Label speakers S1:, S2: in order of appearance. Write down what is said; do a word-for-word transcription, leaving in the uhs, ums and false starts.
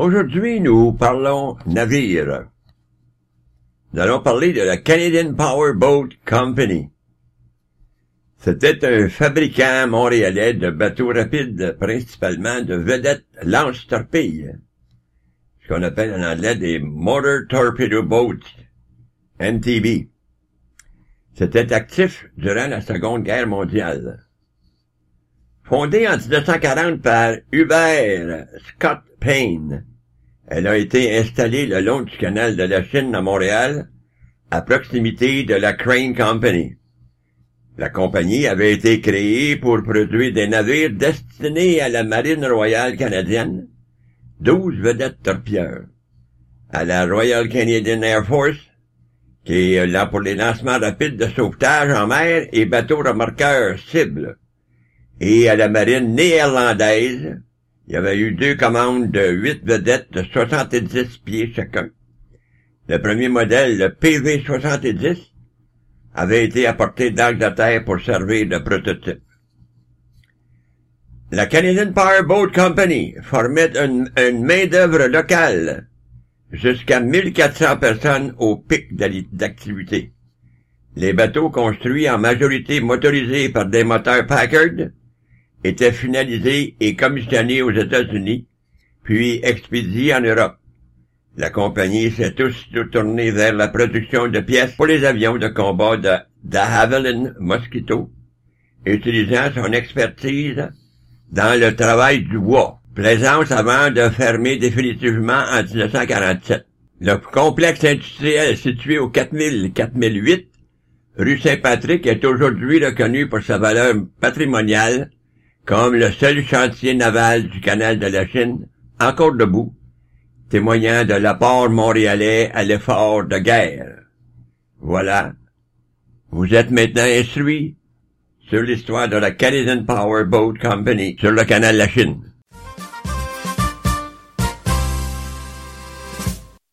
S1: Aujourd'hui, nous parlons navire. Nous allons parler de la Canadian Power Boat Company. C'était un fabricant montréalais de bateaux rapides, principalement de vedettes lance-torpilles, ce qu'on appelle en anglais des Motor Torpedo Boats, M T B. C'était actif durant la Seconde Guerre mondiale. Fondée en dix-neuf cent quarante par Hubert Scott Payne, elle a été installée le long du canal de la Chine à Montréal, à proximité de la Crane Company. La compagnie avait été créée pour produire des navires destinés à la Marine royale canadienne, douze vedettes torpilleurs, à la Royal Canadian Air Force, qui est là pour les lancements rapides de sauvetage en mer et bateaux remorqueurs cibles, et à la marine néerlandaise. Il y avait eu deux commandes de huit vedettes de soixante-dix pieds chacun. Le premier modèle, le P V soixante-dix, avait été apporté d'Angleterre pour servir de prototype. La Canadian Power Boat Company formait une, une main-d'œuvre locale, jusqu'à mille quatre cents personnes au pic d'activité. Les bateaux construits en majorité motorisés par des moteurs Packard étaient finalisés et commissionnés aux États-Unis, puis expédiés en Europe. La compagnie s'est aussitôt tournée vers la production de pièces pour les avions de combat de, de Havilland Mosquito, utilisant son expertise dans le travail du bois. Plaisance avant de fermer définitivement en dix-neuf cent quarante-sept. Le complexe industriel situé au quatre mille quatre mille huit, rue Saint-Patrick, est aujourd'hui reconnu pour sa valeur patrimoniale comme le seul chantier naval du canal de la Chine encore debout, témoignant de l'apport montréalais à l'effort de guerre. Voilà. Vous êtes maintenant instruits sur l'histoire de la Canadian Power Boat Company sur le canal de la Chine.